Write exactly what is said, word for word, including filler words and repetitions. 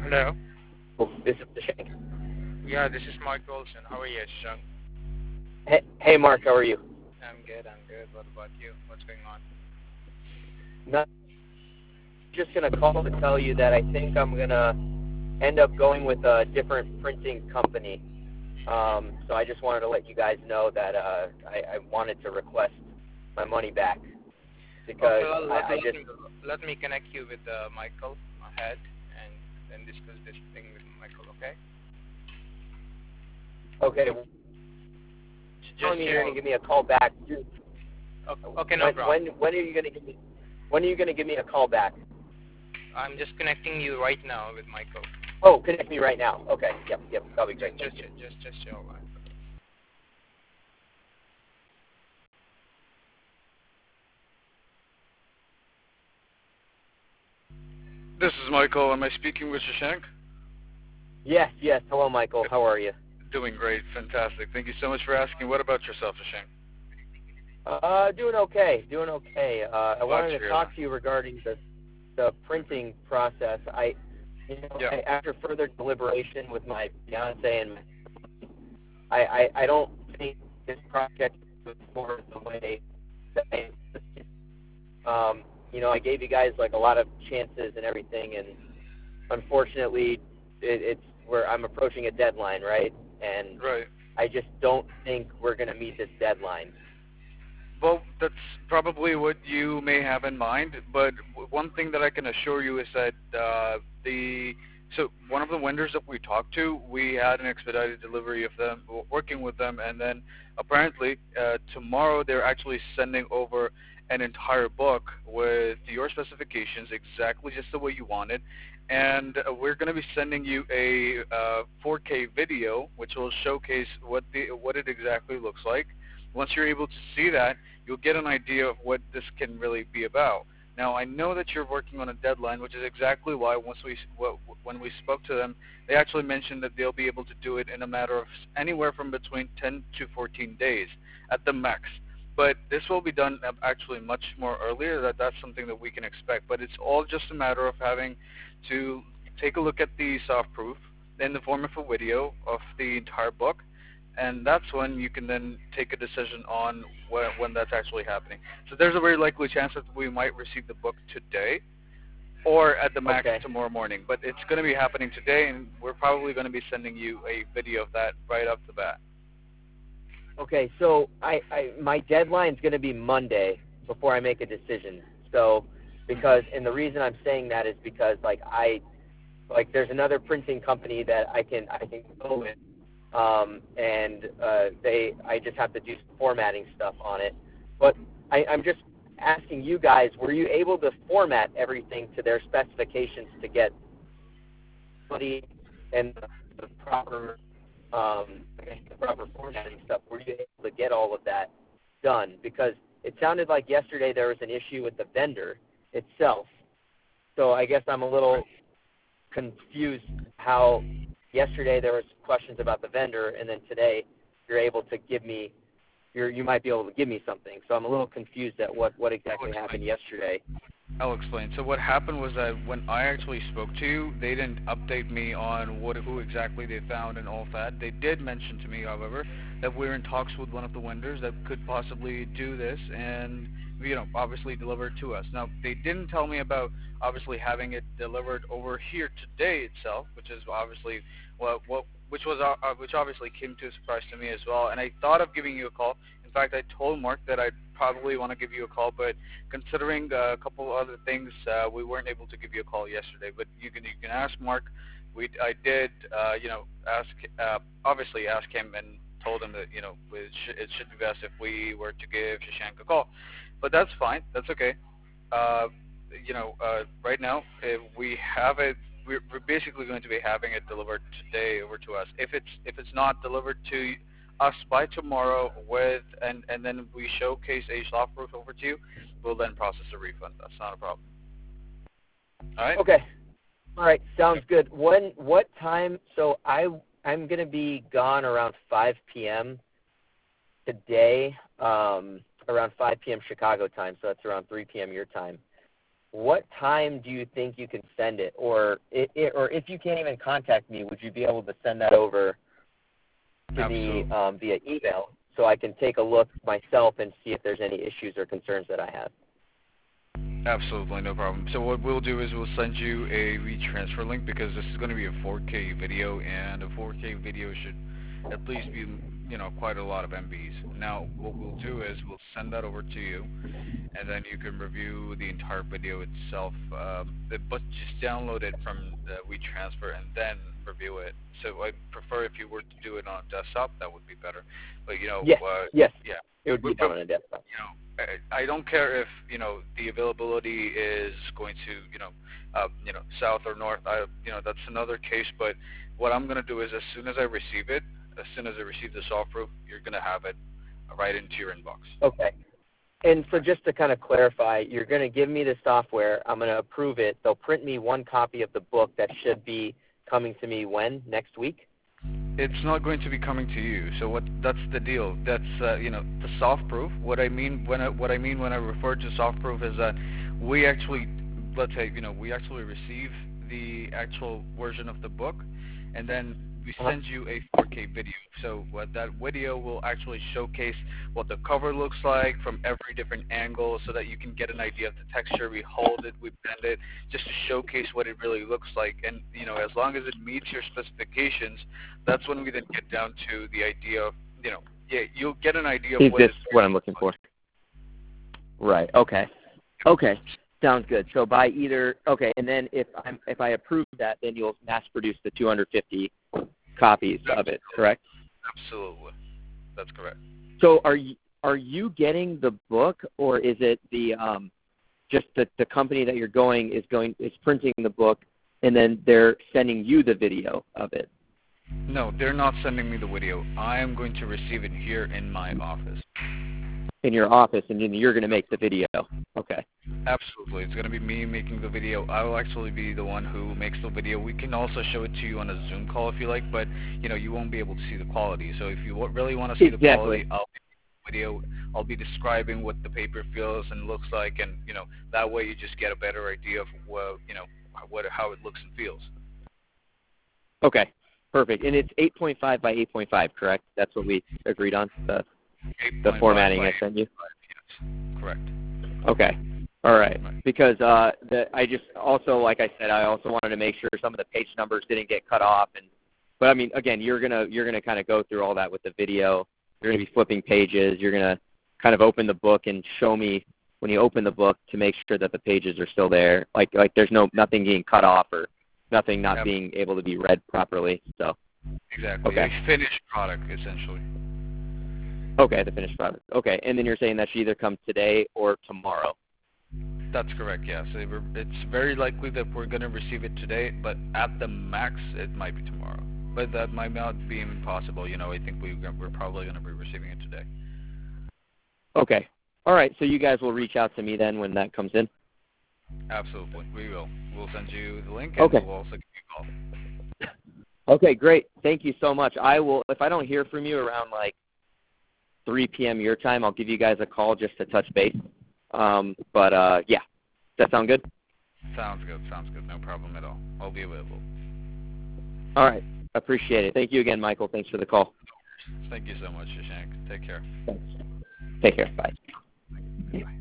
Hello. Oh, this is Shank. Yeah, this is Mark Olson. How are you, Shang? Hey, hey, Mark, how are you? I'm good. I'm good. What about you? What's going on? Not just gonna call to tell you that I think I'm gonna end up going with a different printing company. Um, so I just wanted to let you guys know that uh, I, I wanted to request my money back because Okay, well, I, let, I let just me let me connect you with uh, Michael ahead and then discuss this thing with Michael. Okay? okay. J- Telling Just me you're hear. gonna give me a call back. o- Okay, no When problem. when when are you gonna give me when are you gonna give me a call back? I'm just connecting you right now with Michael. Oh, connect me right now. Okay. Yep. Yep. That'll be great. Just Thank you. just just just hold on. This is Michael. Am I speaking with Shashank? Yes. Yes. Hello, Michael. How are you? Doing great. Fantastic. Thank you so much for asking. What about yourself, Shashank? Uh, doing okay, doing okay. Uh, I Glad wanted to to hear talk that. to you regarding the the printing process. I, you know, Yeah. I, after further deliberation with my fiance and I, I, I don't think this project was forward the way that I, um, you know, I gave you guys like a lot of chances and everything, and unfortunately, it, it's where I'm approaching a deadline, right? And Right. I just don't think we're going to meet this deadline. Well, that's probably what you may have in mind, but w- one thing that I can assure you is that uh, the so one of the vendors that we talked to, we had an expedited delivery of them, w- working with them, and then apparently uh, tomorrow they're actually sending over an entire book with your specifications exactly just the way you wanted, and uh, we're going to be sending you a uh, four K video which will showcase what the what it exactly looks like. Once you're able to see that, you'll get an idea of what this can really be about. Now, I know that you're working on a deadline, which is exactly why once we when we spoke to them, they actually mentioned that they'll be able to do it in a matter of anywhere from between ten to fourteen days at the max. But this will be done actually much more earlier. That that's something that we can expect. But it's all just a matter of having to take a look at the soft proof in the form of a video of the entire book, and that's when you can then take a decision on when, when that's actually happening. So there's a very likely chance that we might receive the book today or at the max Okay. tomorrow morning. But it's going to be happening today, and we're probably going to be sending you a video of that right off the bat. Okay, so I, I my deadline's going to be Monday before I make a decision. So because and the reason I'm saying that is because like I like there's another printing company that I can I can go with, um, and uh, they I just have to do some formatting stuff on it. But I, I'm just asking you guys, were you able to format everything to their specifications to get quality and the proper um, the proper formatting stuff? Were you able to get all of that done? Because it sounded like yesterday there was an issue with the vendor itself. So I guess I'm a little confused how yesterday there was questions about the vendor, and then today you're able to give me, you're, you might be able to give me something. So I'm a little confused at what, what exactly happened yesterday. I'll explain. So what happened was that when I actually spoke to you, they didn't update me on what who exactly they found and all that. They did mention to me, however, that we're in talks with one of the vendors that could possibly do this and, you know, obviously deliver it to us. Now, they didn't tell me about obviously having it delivered over here today itself, which is obviously what what which was uh, uh, which obviously came to a surprise to me as well. And I thought of giving you a call. In fact, I told Mark that I'd probably want to give you a call, but considering uh, a couple other things, uh, we weren't able to give you a call yesterday. But you can you can ask Mark. We I did uh, you know ask uh, obviously ask him and told him that you know it, sh- it should be best if we were to give Shashank a call. But that's fine. That's okay. Uh, you know uh, right now if we have it. We're, we're basically going to be having it delivered today over to us. If it's if it's not delivered to us by tomorrow with and and then we showcase a soft proof over to you, we'll then process a refund. That's not a problem. All right. Okay. All right. Sounds good. When, what time? So I, I'm going to be gone around five p.m. today, um, around five p.m. Chicago time. So that's around three p.m. your time. what time do you think you can send it? Or, it, it, or if you can't even contact me, would you be able to send that over to Absolutely. me um, via email so I can take a look myself and see if there's any issues or concerns that I have? Absolutely, no problem. So what we'll do is we'll send you a retransfer link because this is going to be a four K video, and a four K video should at least be, you know, quite a lot of M Bs. Now, what we'll do is we'll send that over to you, and then you can review the entire video itself, um, but just download it from the WeTransfer and then review it. So I prefer if you were to do it on a desktop, that would be better. But, you know, Yes, uh, yes, yeah. it would be done on a desktop. You know, I don't care if, you know, the availability is going to, you know, uh, you know, south or north. I, you know, that's another case. But what I'm going to do is as soon as I receive it, as soon as I receive the soft proof, you're going to have it right into your inbox. Okay. And so just to kind of clarify, you're going to give me the software. I'm going to approve it. They'll print me one copy of the book that should be coming to me when? Next week? It's not going to be coming to you. So what? That's the deal. That's uh, you know, the soft proof. What I mean when I, what I mean when I refer to soft proof is that we actually, let's say, you know, we actually receive the actual version of the book, and then we send you a four K video. So what that video will actually showcase what the cover looks like from every different angle, so that you can get an idea of the texture. We hold it, we bend it, just to showcase what it really looks like. And you know, as long as it meets your specifications, that's when we then get down to the idea of, you know, yeah, you'll get an idea of Is what this it's what I'm looking for? Right. Okay. Okay. Sounds good. So by either okay, and then if I'm if I approve that, then you'll mass produce the two hundred fifty copies of it, correct? Absolutely. That's correct. So are you are you getting the book, or is it the um, just the the company that you're going is going is printing the book, and then they're sending you the video of it? No, they're not sending me the video. I am going to receive it here in my office. In your office, and then you're going to make the video. Okay. Absolutely. It's going to be me making the video. I will actually be the one who makes the video. We can also show it to you on a Zoom call if you like, but, you know, you won't be able to see the quality. So if you really want to see exactly. the quality, I'll be video. I'll be describing what the paper feels and looks like, and, you know, that way you just get a better idea of, well, you know, what how it looks and feels. Okay. Perfect. And it's eight point five by eight point five, correct? That's what we agreed on, the, the formatting I sent you? Yes, correct. Okay. All right. Because uh, the, I just also, like I said, I also wanted to make sure some of the page numbers didn't get cut off. And But, I mean, again, you're going to you're gonna kind of go through all that with the video. You're going to be flipping pages. You're going to kind of open the book and show me when you open the book to make sure that the pages are still there. Like, like there's no nothing getting cut off or nothing not yep. being able to be read properly. So exactly. Okay. A finished product, essentially. Okay, the finished product. Okay, and then you're saying that should either come today or tomorrow. That's correct, yes. It's very likely that we're going to receive it today, but at the max, it might be tomorrow. But that might not be impossible. You know, I think we, we're probably going to be receiving it today. Okay. All right, so you guys will reach out to me then when that comes in? Absolutely, we will. We'll send you the link, and okay. we'll also give you a call. Okay, great. Thank you so much. I will, if I don't hear from you around like three p.m. your time, I'll give you guys a call just to touch base. Um, but, uh, yeah. Does that sound good? Sounds good. Sounds good. No problem at all. I'll be available. All right. Appreciate it. Thank you again, Michael. Thanks for the call. Thank you so much, Shashank. Take care. Thanks. Take care. Bye. Bye.